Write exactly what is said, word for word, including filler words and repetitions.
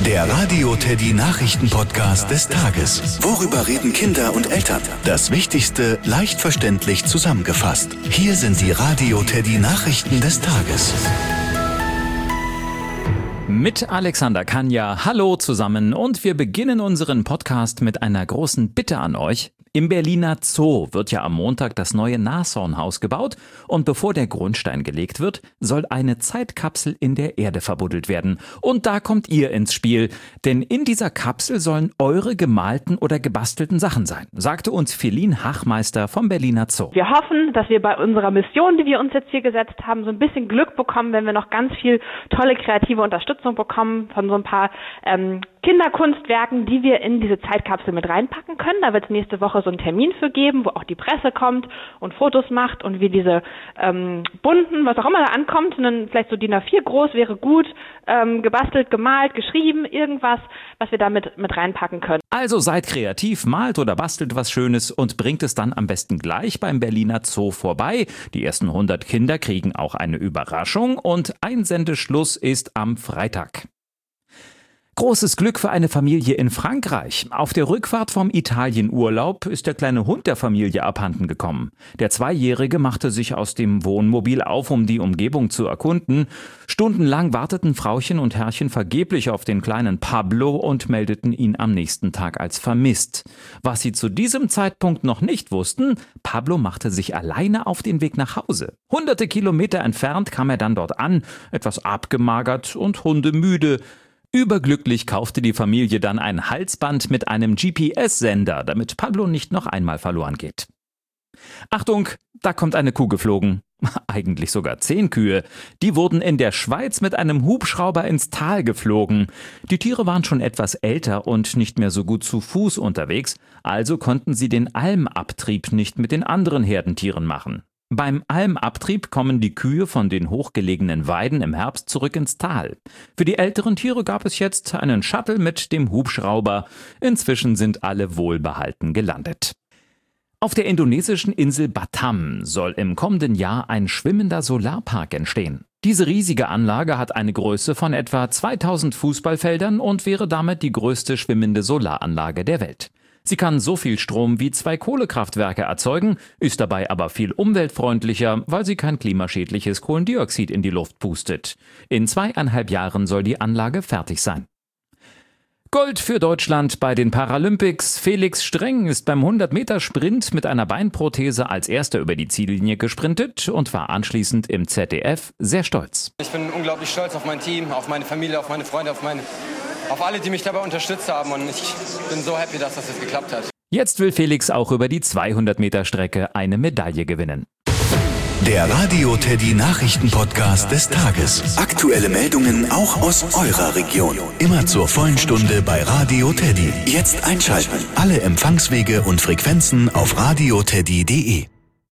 Der Radio Teddy Nachrichten-Podcast des Tages. Worüber reden Kinder und Eltern? Das Wichtigste leicht verständlich zusammengefasst. Hier sind die Radio Teddy Nachrichten des Tages. Mit Alexander Kanja, hallo zusammen, und wir beginnen unseren Podcast mit einer großen Bitte an euch. Im Berliner Zoo wird ja am Montag das neue Nashornhaus gebaut und bevor der Grundstein gelegt wird, soll eine Zeitkapsel in der Erde verbuddelt werden. Und da kommt ihr ins Spiel, denn in dieser Kapsel sollen eure gemalten oder gebastelten Sachen sein, sagte uns Feline Hachmeister vom Berliner Zoo. Wir hoffen, dass wir bei unserer Mission, die wir uns jetzt hier gesetzt haben, so ein bisschen Glück bekommen, wenn wir noch ganz viel tolle kreative Unterstützung bekommen von so ein paar ähm, Kinderkunstwerken, die wir in diese Zeitkapsel mit reinpacken können. Da wird es nächste Woche so einen Termin für geben, wo auch die Presse kommt und Fotos macht und wie diese ähm, bunten, was auch immer da ankommt, und dann vielleicht so D I N A vier groß wäre gut, ähm, gebastelt, gemalt, geschrieben, irgendwas, was wir damit mit reinpacken können. Also seid kreativ, malt oder bastelt was Schönes und bringt es dann am besten gleich beim Berliner Zoo vorbei. Die ersten hundert Kinder kriegen auch eine Überraschung und Einsendeschluss ist am Freitag. Großes Glück für eine Familie in Frankreich. Auf der Rückfahrt vom Italienurlaub ist der kleine Hund der Familie abhanden gekommen. Der Zweijährige machte sich aus dem Wohnmobil auf, um die Umgebung zu erkunden. Stundenlang warteten Frauchen und Herrchen vergeblich auf den kleinen Pablo und meldeten ihn am nächsten Tag als vermisst. Was sie zu diesem Zeitpunkt noch nicht wussten, Pablo machte sich alleine auf den Weg nach Hause. Hunderte Kilometer entfernt kam er dann dort an, etwas abgemagert und hundemüde. Überglücklich kaufte die Familie dann ein Halsband mit einem G P S-Sender, damit Pablo nicht noch einmal verloren geht. Achtung, da kommt eine Kuh geflogen. Eigentlich sogar zehn Kühe. Die wurden in der Schweiz mit einem Hubschrauber ins Tal geflogen. Die Tiere waren schon etwas älter und nicht mehr so gut zu Fuß unterwegs, also konnten sie den Almabtrieb nicht mit den anderen Herdentieren machen. Beim Almabtrieb kommen die Kühe von den hochgelegenen Weiden im Herbst zurück ins Tal. Für die älteren Tiere gab es jetzt einen Shuttle mit dem Hubschrauber. Inzwischen sind alle wohlbehalten gelandet. Auf der indonesischen Insel Batam soll im kommenden Jahr ein schwimmender Solarpark entstehen. Diese riesige Anlage hat eine Größe von etwa zweitausend Fußballfeldern und wäre damit die größte schwimmende Solaranlage der Welt. Sie kann so viel Strom wie zwei Kohlekraftwerke erzeugen, ist dabei aber viel umweltfreundlicher, weil sie kein klimaschädliches Kohlendioxid in die Luft pustet. In zweieinhalb Jahren soll die Anlage fertig sein. Gold für Deutschland bei den Paralympics. Felix Streng ist beim hundert-Meter-Sprint mit einer Beinprothese als erster über die Ziellinie gesprintet und war anschließend im Z D F sehr stolz. Ich bin unglaublich stolz auf mein Team, auf meine Familie, auf meine Freunde, auf meine... auf alle, die mich dabei unterstützt haben, und ich bin so happy, dass das jetzt geklappt hat. Jetzt will Felix auch über die zweihundert-Meter-Strecke eine Medaille gewinnen. Der Radio Teddy Nachrichten-Podcast des Tages. Aktuelle Meldungen auch aus eurer Region. Immer zur vollen Stunde bei Radio Teddy. Jetzt einschalten. Alle Empfangswege und Frequenzen auf radio teddy punkt de.